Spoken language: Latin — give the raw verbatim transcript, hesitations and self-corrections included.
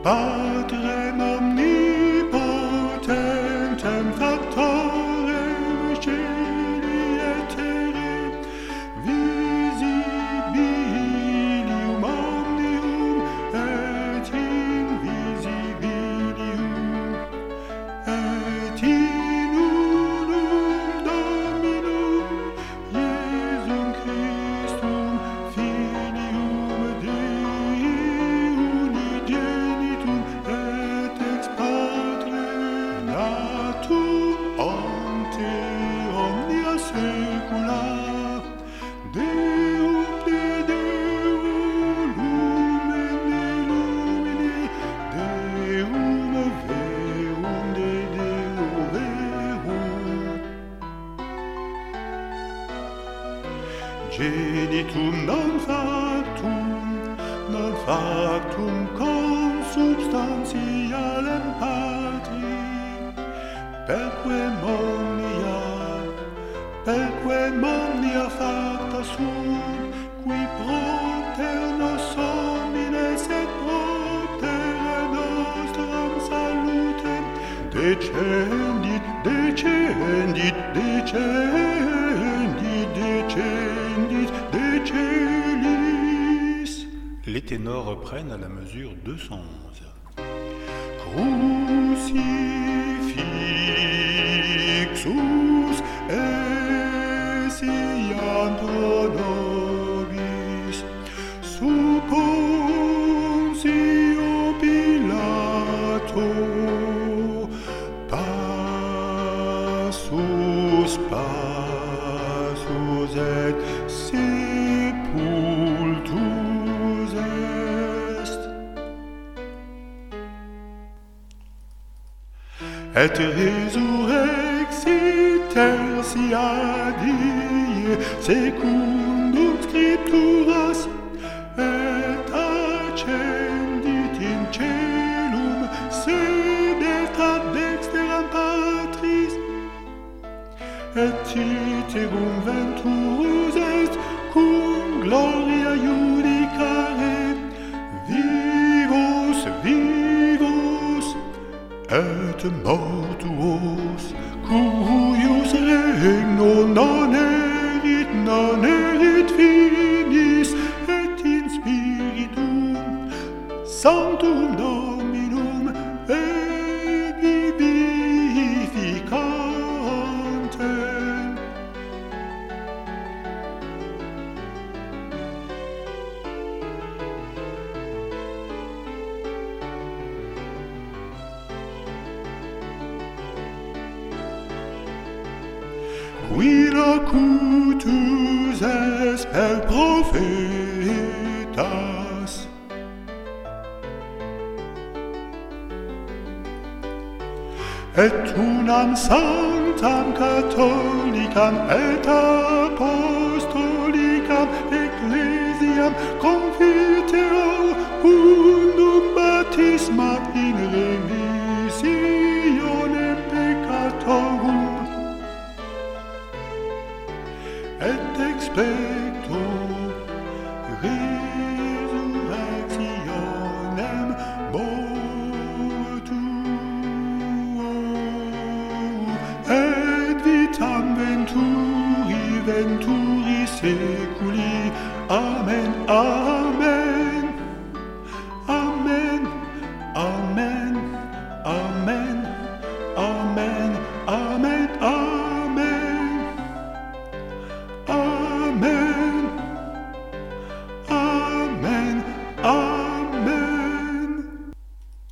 Patrem omnipotentem factorem sceli et terrae, visibilium omnium et invisibilium, et in unum Dominum Iesum Christum Filium Dei unigenitum et ex Patre natum ante omnia saecula, Deum de Deo, lumen de lumine, Deum verum de Deo verum, genitum non factum, non factum consubstantialem Patri, perquem omnia, perquem omnia facta sunt, qui propter nos homines et propter nostram salutem, decendit, decendit, decendit, decendit, de celis. Les ténors reprennent à la mesure deux cent onze. Crucifixus esiant pro nobis, Pontio Pilato, passus, passus et sepultus est. Et resurrexit tertia die secundum scripturas, et ascendit in celum, sedet ad dexteram Patris, et iterum venturus est cum gloria iudicare, vivos, vivos, et mortuos, cuius regno non erit, non erit finis, et in spiritum sanctum Dominum et vivificantem. Qui locutus est per prophetas, et unam sanctam catholicam et apostolicam ecclesiam confiteo undum baptisma in remissionem peccatorum, et expecto resurrectionem mortuum, et vitam venturi, venturi seculi. Amen, amen.